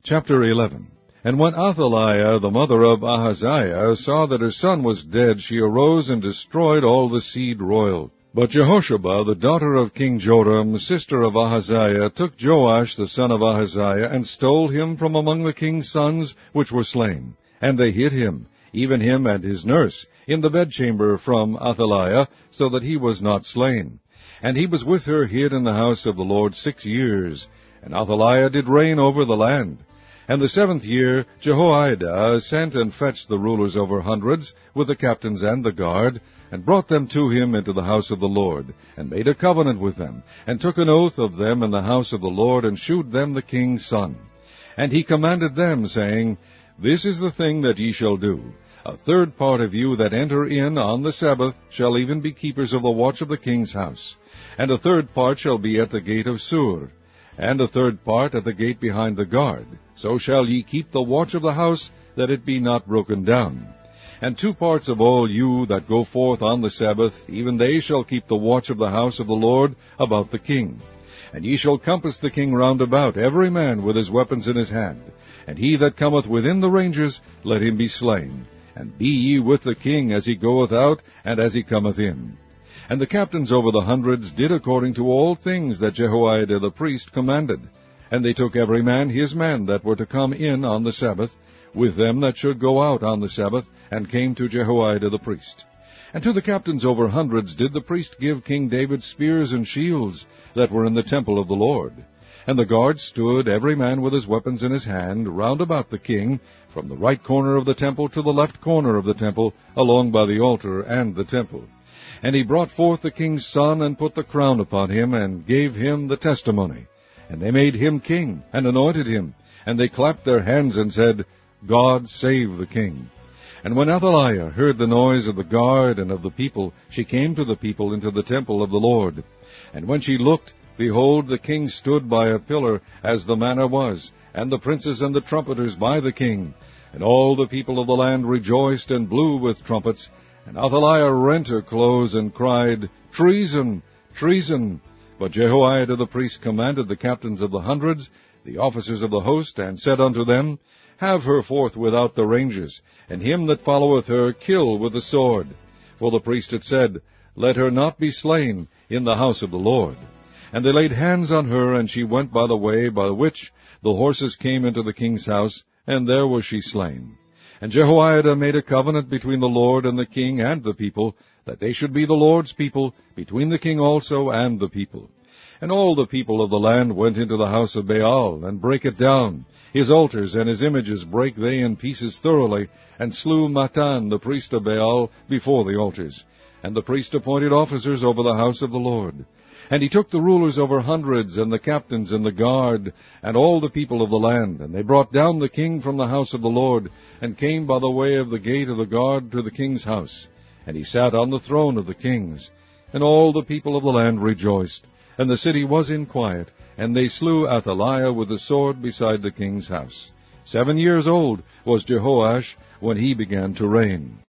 Chapter 11. And when Athaliah, the mother of Ahaziah, saw that her son was dead, she arose and destroyed all the seed royal. But Jehosheba, the daughter of King Joram, sister of Ahaziah, took Joash the son of Ahaziah, and stole him from among the king's sons which were slain. And they hid him, even him and his nurse, in the bedchamber from Athaliah, so that he was not slain. And he was with her hid in the house of the Lord 6 years. And Athaliah did reign over the land. And the 7th year Jehoiada sent and fetched the rulers over hundreds, with the captains and the guard, and brought them to him into the house of the Lord, and made a covenant with them, and took an oath of them in the house of the Lord, and shewed them the king's son. And he commanded them, saying, This is the thing that ye shall do. A third part of you that enter in on the Sabbath shall even be keepers of the watch of the king's house. And a third part shall be at the gate of Sur, and a third part at the gate behind the guard. So shall ye keep the watch of the house, that it be not broken down. And 2 parts of all you that go forth on the Sabbath, even they shall keep the watch of the house of the Lord about the king. And ye shall compass the king round about, every man with his weapons in his hand. And he that cometh within the ranges, let him be slain. And be ye with the king as he goeth out, and as he cometh in. And the captains over the hundreds did according to all things that Jehoiada the priest commanded. And they took every man his men that were to come in on the Sabbath, with them that should go out on the Sabbath, and came to Jehoiada the priest. And to the captains over hundreds did the priest give King David spears and shields that were in the temple of the Lord. And the guards stood, every man with his weapons in his hand, round about the king, from the right corner of the temple to the left corner of the temple, along by the altar and the temple. And he brought forth the king's son, and put the crown upon him, and gave him the testimony. And they made him king, and anointed him. And they clapped their hands, and said, God save the king. And when Athaliah heard the noise of the guard and of the people, she came to the people into the temple of the Lord. And when she looked, behold, the king stood by a pillar, as the manner was, and the princes and the trumpeters by the king. And all the people of the land rejoiced and blew with trumpets. And Athaliah rent her clothes, and cried, Treason! Treason! But Jehoiada the priest commanded the captains of the hundreds, the officers of the host, and said unto them, Have her forth without the ranges, and him that followeth her kill with the sword. For the priest had said, Let her not be slain in the house of the Lord. And they laid hands on her, and she went by the way by which the horses came into the king's house, and there was she slain. And Jehoiada made a covenant between the Lord and the king and the people, that they should be the Lord's people, between the king also and the people. And all the people of the land went into the house of Baal, and brake it down. His altars and his images brake they in pieces thoroughly, and slew Mattan the priest of Baal before the altars. And the priest appointed officers over the house of the Lord. And he took the rulers over hundreds, and the captains, and the guard, and all the people of the land. And they brought down the king from the house of the Lord, and came by the way of the gate of the guard to the king's house. And he sat on the throne of the kings. And all the people of the land rejoiced. And the city was in quiet, and they slew Athaliah with the sword beside the king's house. 7 years old was Jehoash when he began to reign.